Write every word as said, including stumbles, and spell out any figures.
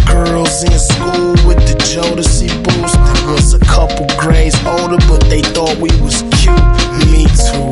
girls in school with the Jodeci boots. Was a couple grades older, but they thought we was cute. Me too.